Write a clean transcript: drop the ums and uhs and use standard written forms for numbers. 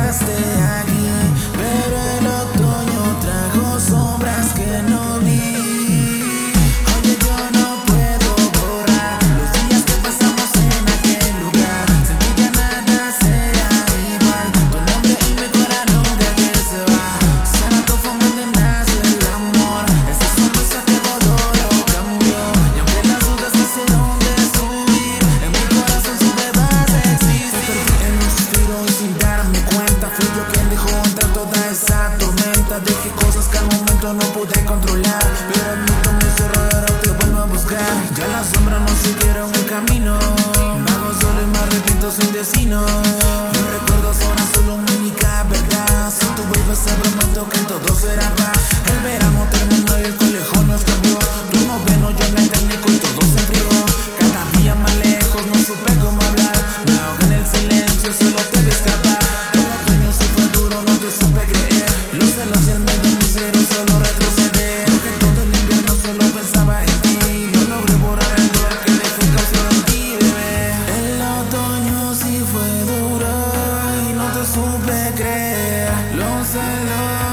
quedaste aquí, pero el otoño trajo sombras que no vi. Oye, yo no puedo borrar los días que pasamos en aquel lugar. Sentí que nada sea igual, tu nombre y mi corazón nunca que se va. Sana tu forma de nace el amor, esa sonrisa que todo lo cambió. Y aunque las dudas me hicieron destruir, en mi corazón siempre vas a existir. En un suspiro y sin darme cuenta, fui yo quien dejó entrar toda esa tormenta. Dejé cosas que al momento no pude controlar, pero admito mis errores, te vuelvo a buscar. Ya las sombras no siguieron el camino, vago solo y me arrepiento sin destino. Mis recuerdos ahora solo mi única verdad. Si tú vuelves te prometo que todo será paz. El verano terminó y el colegio nos cambió. Tú no ves, no yo en el técnico y todo se enfrió. Cada día más lejos, no supe cómo hablar. Me ahogué en el silencio, solo te vi escapar. El otoño sí fue duro, no te supe creer. Los celos y el miedo me hicieron solo retroceder. Porque todo el invierno solo pensaba en ti. No logré borrar el dolor que me fue causado en ti, bebé. El otoño sí fue duro y no te supe creer. Los celos